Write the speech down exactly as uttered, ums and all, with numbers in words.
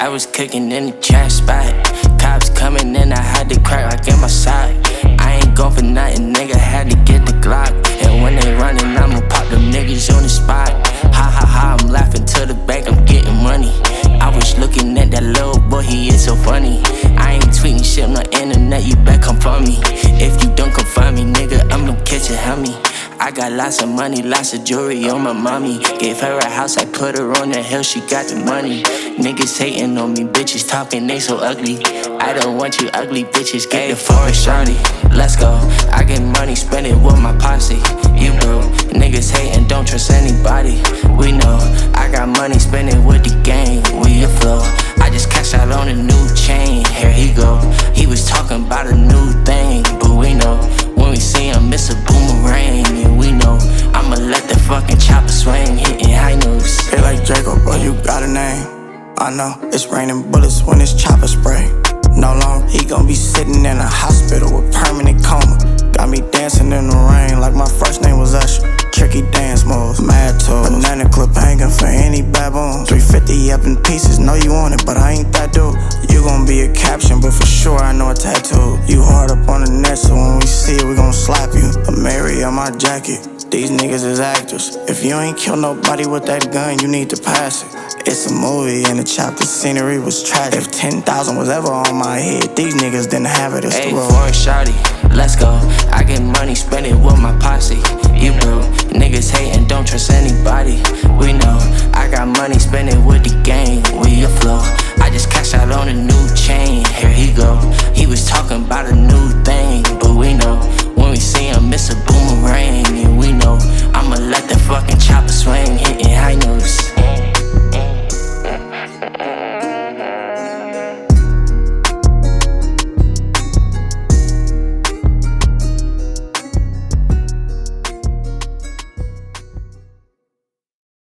I was cooking in the trash spot. Cops coming in, I had to crack like in my sock. I ain't going for nothing, nigga, had to get the Glock. And when they running, I'ma pop them niggas on the spot. Ha ha ha, I'm laughing to the bank, I'm getting money. I was looking at that little boy, he is so funny. I ain't tweeting shit on the internet, you better come for me. If you don't come for me, nigga, I'ma catch a homie. I got lots of money, lots of jewelry on my mommy. Gave her a house, I put her on the hill, she got the money. Niggas hating on me, bitches talking, they so ugly. I don't want you ugly bitches, get the fucking shawty. Let's go, I get money, spend it with my posse. You broke, niggas hating, don't trust anybody. We know, I got money, spend it with the gang. We a flow, I just cashed out on a new chain. Here he go, he was talking about a new thing. But we know, when we see him, it's a boomerang. And we know, I'ma let the fucking chopper swing, hitting high notes. Hey, like Draco, bro, you got a name. I know, it's raining bullets when it's chopper spray. No longer, he gon' be sitting in a hospital with permanent coma. Got me dancing in the rain like my first name was Usher. Tricky dance moves, mad tools. Banana clip hanging for any baboon. three fifty up in pieces, know you want it, but I ain't that dude. You gon' be a caption, but for sure I know a tattoo. You hard up on the net, so when we see it, we gon' slap you. A Mary on my jacket, these niggas is actors. If you ain't kill nobody with that gun, you need to pass it. It's a movie and the chapter scenery was tragic. If ten thousand was ever on my head, these niggas didn't have it. It's hey, the road. foreign shawty, let's go. I get money, spend it with my posse. You broke, niggas hating, don't trust anybody. We know, I got money, spend it with the gang. We a flow, I just cashed out on a new